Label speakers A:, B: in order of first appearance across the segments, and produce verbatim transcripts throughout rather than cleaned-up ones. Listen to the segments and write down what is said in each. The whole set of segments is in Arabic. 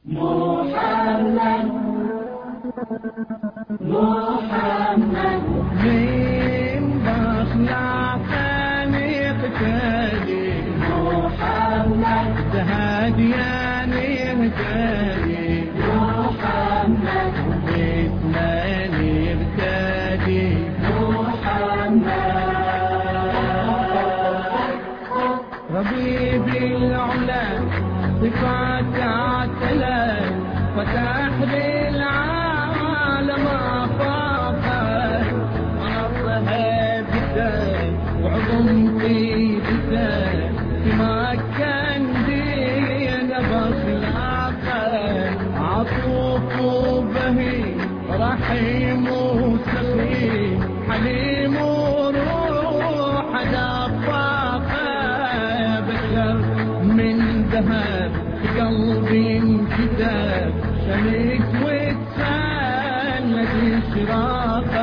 A: محمد محمد
B: من بخلع ثاني اقتدي
A: محمد
B: هادياني اهتدي
A: محمد
B: بإثناني ابتدي
A: محمد
B: ربيب العلا صفات عتلت فتح للعالم آفاقه عرضها بسد وعظم في بسد تمكن دين بخلاقه عطوف وبهي رحيم وسخي حليم وروح دفاقه بشر من ذهب قلبي انكتاب شمس وتسلت اشراقه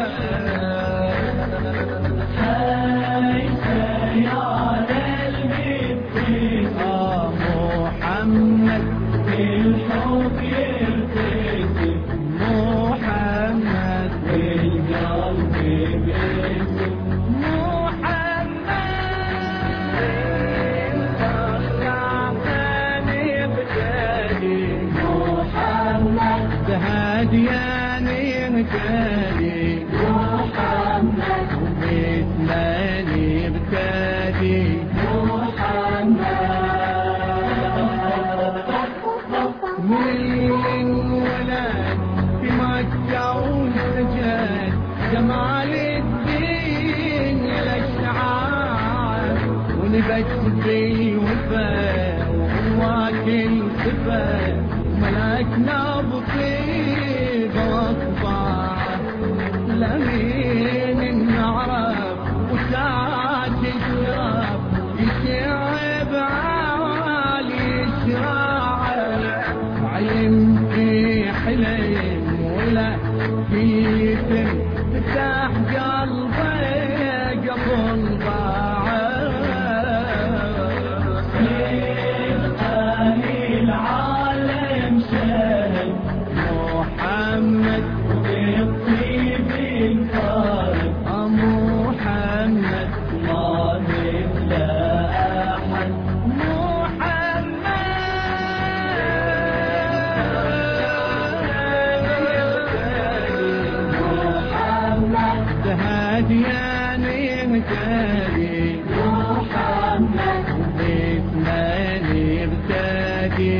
A: حيث يا للمبتدئ
B: آه محمد
A: الحب يرتدي
B: محمد
A: والقلب بيرتدي محمد
B: هادياني اهتدي
A: محمد
B: بإثناني ابتدي من ولد في مكة وسجد جمال الدين الأشعار ونبت في وفاء وواكل صفاء ملكنا بطيب واصبع لمين نعرف وساعة الشرف يشعب عالي الشراعة علم في حلم ولا في ثم تفتح قلبي قبل ضاعه محمد
A: بالطيب الفارق
B: محمد
A: ما مثل أحد محمد
B: هادياني اهتدي
A: محمد
B: بإثناني ابتدي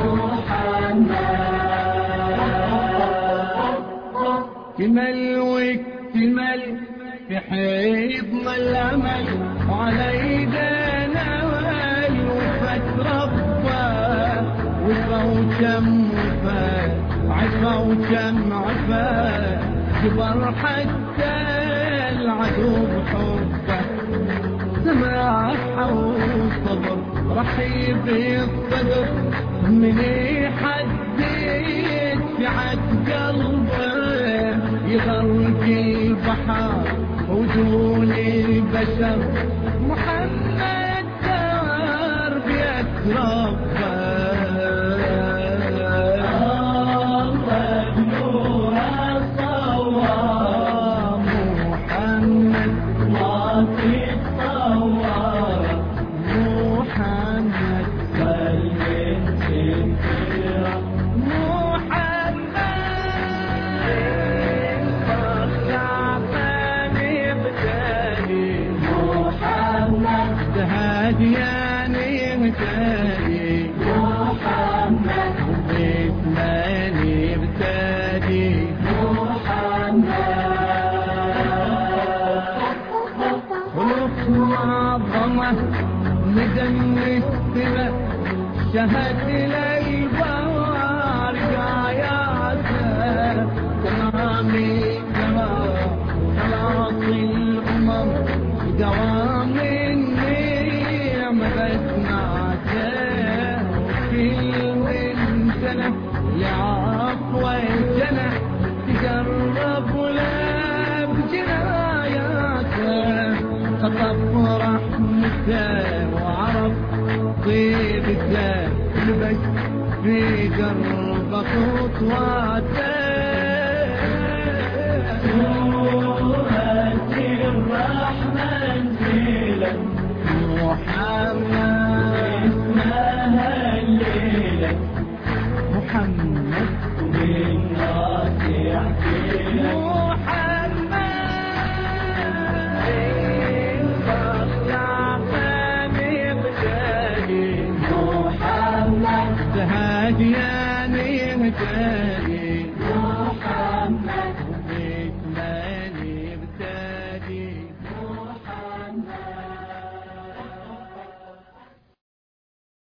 B: تمل واكتمل في حيضنا الأمل وعلى ايدينا والوفة ربه وفا وكم وفا عفا وكم عفا كبر حتى العدو بحبه سماحة وصبر رحيب الصدر من يحدد في عد قلبه يغرق البحر ودون البشر محمد دار بيت ربه
A: الله نور الصواب
B: محمد
A: ما تتصور
B: محمد
A: والبنت الكبيرة محمد
B: هادياني اهتدي
A: محمد
B: بإثناني ابتدي خلق معظمة ندم السماء شهد للبار آياته تمامي تمام خلاص الأمم دوام النعمة بسمعته وكل من سنة لعفو الجنة تقرب ولا بجناياته خطف رحمته وعرف طيبته لبس في قرب درب خطواته
A: سورة الرحمة نزلت
B: محمد
A: اسمها الليلة
B: محمد
A: والناس يحكي لك
B: هادياني هداني